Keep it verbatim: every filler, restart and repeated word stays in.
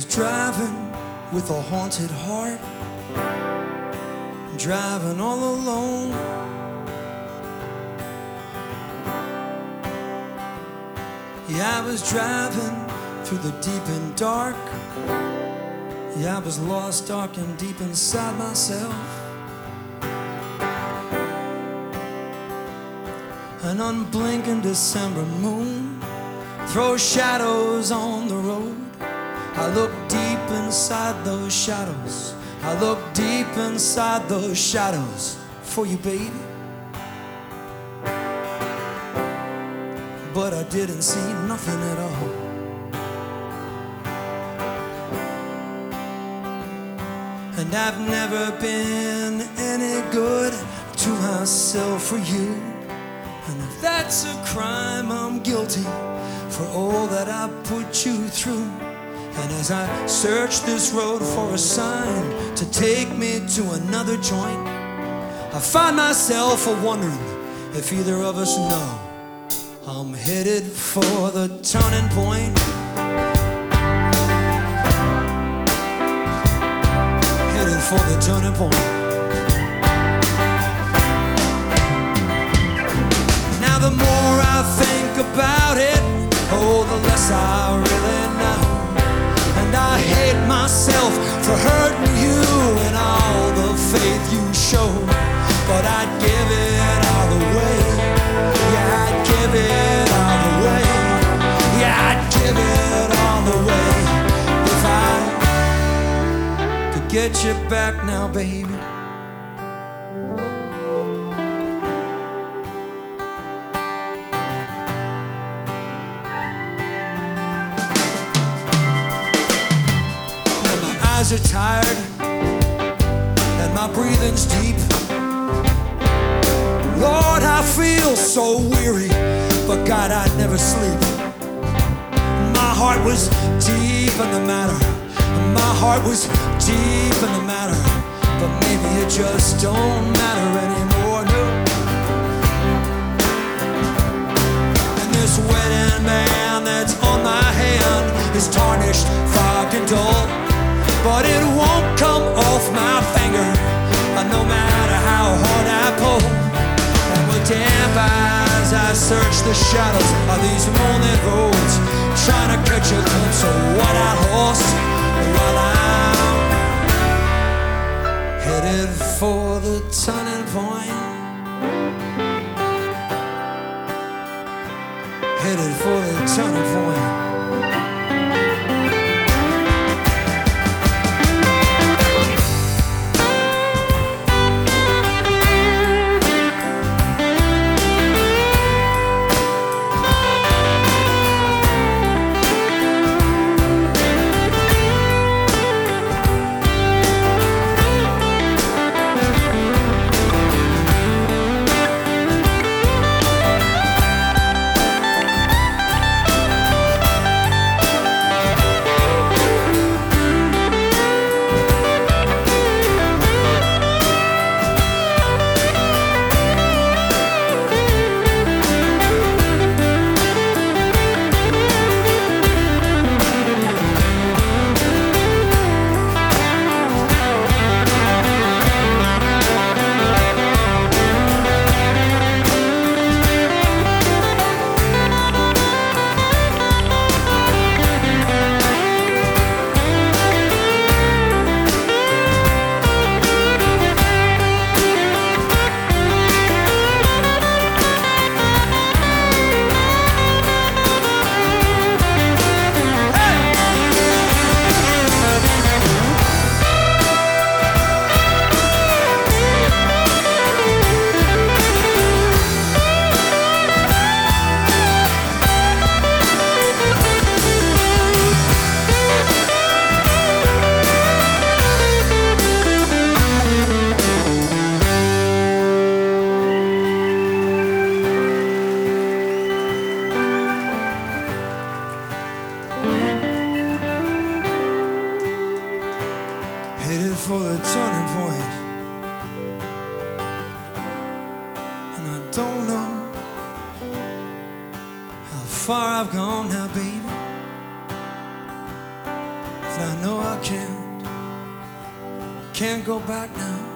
driving with a haunted heart, driving all alone. Yeah, I was driving through the deep and dark. Yeah, I was lost, dark and deep inside myself. An unblinking December moon throws shadows on the road. I look deep inside those shadows. I look deep inside those shadows for you, baby. But I didn't see nothing at all. And I've never been any good to myself for you. And if that's a crime, I'm guilty for all that I put you through. And as I search this road for a sign to take me to another joint, I find myself a wondering if either of us know I'm headed for the turning point. Headed for the turning point. Now the more I think about it, oh, the less I really know. And I hate myself for hurting you and all the faith you show. But I'd give it all away. Yeah, I'd give it all away. Yeah, I'd give it all away if I could get you back now, baby. Eyes are tired and my breathing's deep. Lord, I feel so weary, but God, I'd never sleep. My heart was deep in the matter. My heart was deep in the matter, but maybe it just don't matter anymore, no. And this wedding band that's on my hand is tarnished, fogged and dull, but it won't come off my finger, no matter how hard I pull. And with damp eyes I search the shadows of these moonlit roads, trying to catch a glimpse of what I lost while I'm headed for the turning point. Headed for the turning point. Headed for the turning point. And I don't know how far I've gone now, baby. And I know I can't, can't go back now.